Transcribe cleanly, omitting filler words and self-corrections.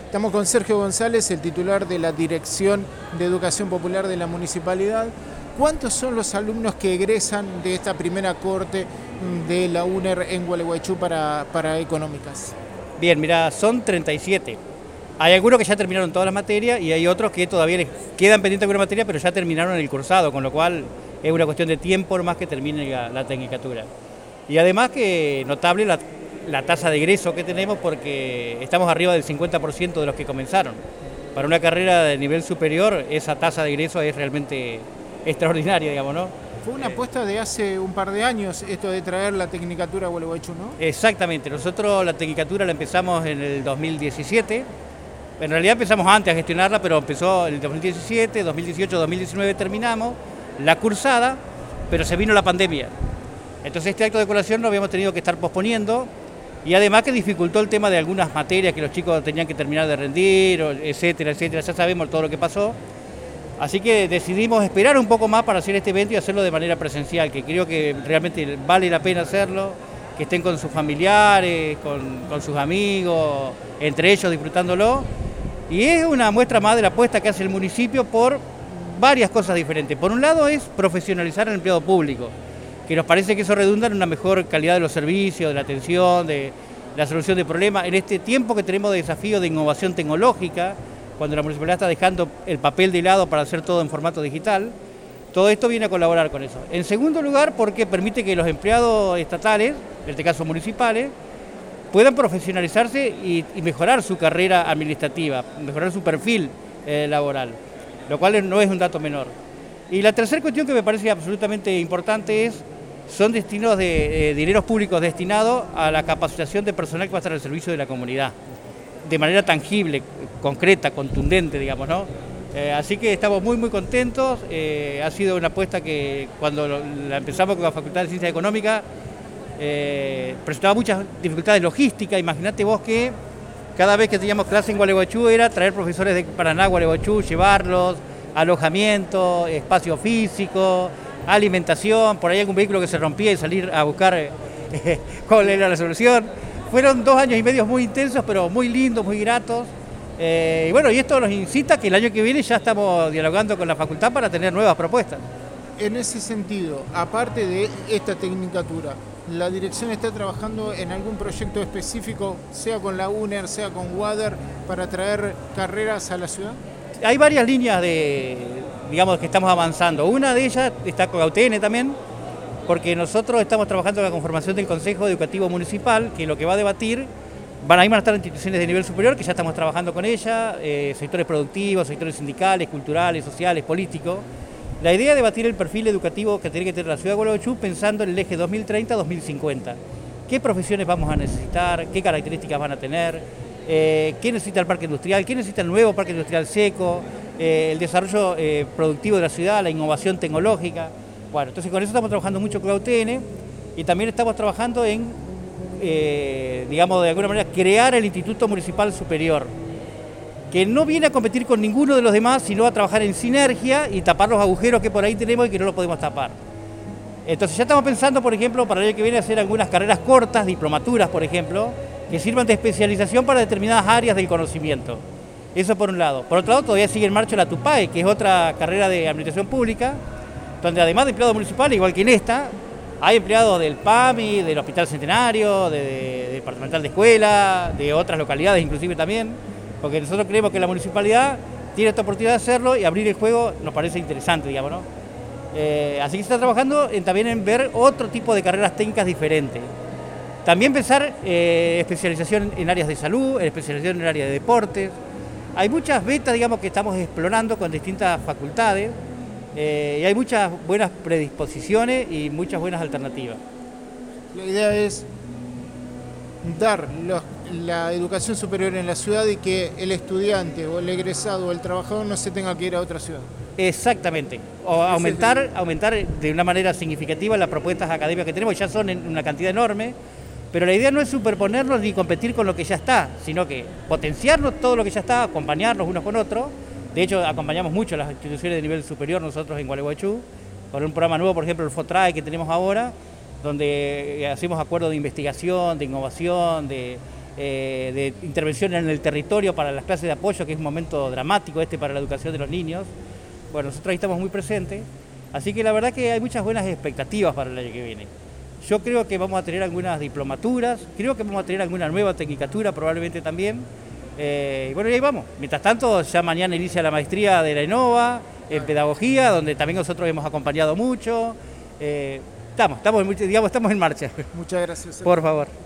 Estamos con Sergio González, el titular de la Dirección de Educación Popular de la Municipalidad. ¿Cuántos son los alumnos que egresan de esta primera corte de la UNER en Gualeguaychú para económicas? Bien, mira, son 37. Hay algunos que ya terminaron todas las materias y hay otros que todavía les quedan pendientes de alguna materia, pero ya terminaron el cursado, con lo cual es una cuestión de tiempo más que termine la tecnicatura. Y además que notable la tasa de egreso que tenemos, porque estamos arriba del 50% de los que comenzaron. Para una carrera de nivel superior, esa tasa de egreso es realmente extraordinaria, digamos, ¿no? Fue una apuesta de hace un par de años esto de traer la tecnicatura a Gualeguaychú, ¿no? Exactamente, nosotros la tecnicatura la empezamos en el 2017, en realidad empezamos antes a gestionarla, pero empezó en el 2017, 2018, 2019 terminamos la cursada, pero se vino la pandemia. Entonces este acto de colación lo habíamos tenido que estar posponiendo y además que dificultó el tema de algunas materias que los chicos tenían que terminar de rendir, etcétera, etcétera, ya sabemos todo lo que pasó. Así que decidimos esperar un poco más para hacer este evento y hacerlo de manera presencial, que creo que realmente vale la pena hacerlo, que estén con sus familiares, con sus amigos, entre ellos disfrutándolo. Y es una muestra más de la apuesta que hace el municipio por varias cosas diferentes. Por un lado es profesionalizar al empleado público, que nos parece que eso redunda en una mejor calidad de los servicios, de la atención, de la solución de problemas. En este tiempo que tenemos de desafío de innovación tecnológica, cuando la municipalidad está dejando el papel de lado para hacer todo en formato digital, todo esto viene a colaborar con eso. En segundo lugar, porque permite que los empleados estatales, en este caso municipales, puedan profesionalizarse y mejorar su carrera administrativa, mejorar su perfil laboral, lo cual no es un dato menor. Y la tercera cuestión que me parece absolutamente importante son destinos de dineros públicos destinados a la capacitación de personal que va a estar al servicio de la comunidad, de manera tangible, concreta, contundente, digamos, ¿no? Así que estamos muy, muy contentos. Ha sido una apuesta que cuando la empezamos con la Facultad de Ciencias Económicas presentaba muchas dificultades logísticas. Imagínate vos que cada vez que teníamos clase en Gualeguaychú era traer profesores de Paraná a Gualeguaychú, llevarlos, alojamiento, espacio físico, alimentación, por ahí algún vehículo que se rompía y salir a buscar cuál era la solución. Fueron 2 años y medio muy intensos, pero muy lindos, muy gratos. Y bueno, y esto nos incita que el año que viene ya estamos dialogando con la facultad para tener nuevas propuestas. En ese sentido, aparte de esta tecnicatura, ¿la dirección está trabajando en algún proyecto específico, sea con la UNER, sea con WADER, para traer carreras a la ciudad? Hay varias líneas digamos, que estamos avanzando. Una de ellas está con UTN también, porque nosotros estamos trabajando en la conformación del Consejo Educativo Municipal, que lo que va a debatir, van a estar instituciones de nivel superior, que ya estamos trabajando con ella, sectores productivos, sectores sindicales, culturales, sociales, políticos. La idea es debatir el perfil educativo que tiene que tener la ciudad de Gualeguaychú pensando en el eje 2030-2050. ¿Qué profesiones vamos a necesitar? ¿Qué características van a tener? ¿Qué necesita el parque industrial? ¿Qué necesita el nuevo parque industrial seco? El desarrollo productivo de la ciudad, la innovación tecnológica. Bueno, entonces con eso estamos trabajando mucho con la UTN y también estamos trabajando en, digamos, de alguna manera, crear el Instituto Municipal Superior, que no viene a competir con ninguno de los demás, sino a trabajar en sinergia y tapar los agujeros que por ahí tenemos y que no los podemos tapar. Entonces ya estamos pensando, por ejemplo, para el año que viene hacer algunas carreras cortas, diplomaturas, por ejemplo, que sirvan de especialización para determinadas áreas del conocimiento. Eso por un lado. Por otro lado, todavía sigue en marcha la TUPAE, que es otra carrera de administración pública, donde además de empleados municipales, igual que en esta, hay empleados del PAMI, del Hospital Centenario, del Departamental de Escuela, de otras localidades inclusive también, porque nosotros creemos que la municipalidad tiene esta oportunidad de hacerlo y abrir el juego nos parece interesante, digamos, ¿no? Así que se está trabajando también en ver otro tipo de carreras técnicas diferentes. También pensar especialización en áreas de salud, especialización en áreas de deportes. Hay muchas betas, digamos, que estamos explorando con distintas facultades y hay muchas buenas predisposiciones y muchas buenas alternativas. La idea es dar la educación superior en la ciudad y que el estudiante o el egresado o el trabajador no se tenga que ir a otra ciudad. Exactamente, o aumentar de una manera significativa las propuestas académicas que tenemos, ya son en una cantidad enorme, pero la idea no es superponernos ni competir con lo que ya está, sino que potenciarnos todo lo que ya está, acompañarnos unos con otros. De hecho, acompañamos mucho a las instituciones de nivel superior nosotros en Gualeguaychú, con un programa nuevo, por ejemplo, el FOTRAE que tenemos ahora, donde hacemos acuerdos de investigación, de innovación, de de intervención en el territorio para las clases de apoyo, que es un momento dramático para la educación de los niños. Bueno, nosotros ahí estamos muy presentes, así que la verdad que hay muchas buenas expectativas para el año que viene. Yo creo que vamos a tener algunas diplomaturas, creo que vamos a tener alguna nueva tecnicatura probablemente también. Y bueno, y ahí vamos. Mientras tanto, ya mañana inicia la maestría de la ENOVA en pedagogía, donde también nosotros hemos acompañado mucho. Estamos en marcha. Muchas gracias. Por favor.